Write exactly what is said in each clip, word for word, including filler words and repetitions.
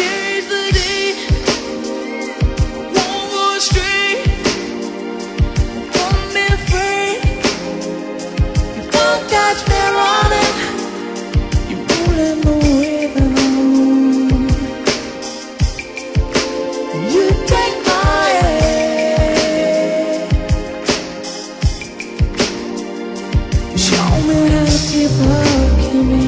cherish the day, won't go astray, won't be afraid. You won't catch me running, you won't let me away from home. You take my hand, show me how deep love can be.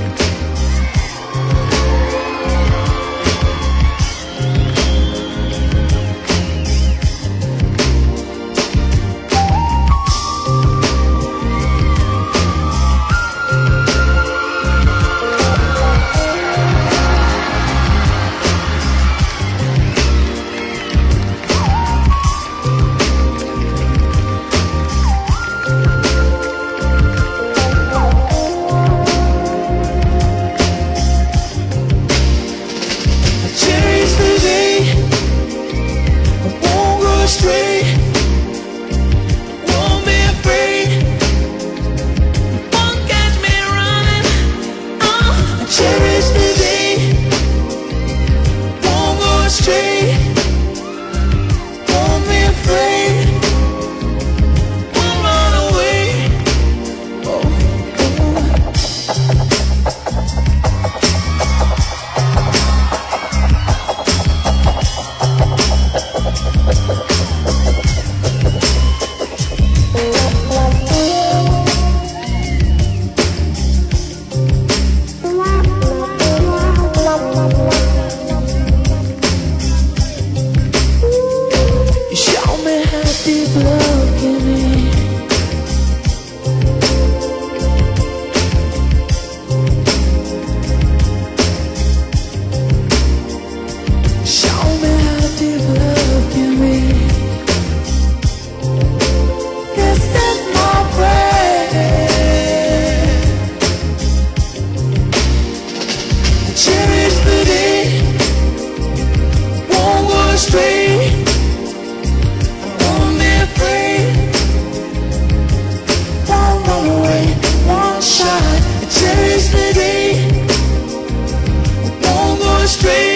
Straight, won't be afraid, won't catch me running. Oh, I cherish the day, won't go astray, won't be afraid, won't run away. Oh, oh. Deep love can be. Show me how deep love can be. This is my prayer. Cherish the day, won't go astray, cherish the day, won't go astray.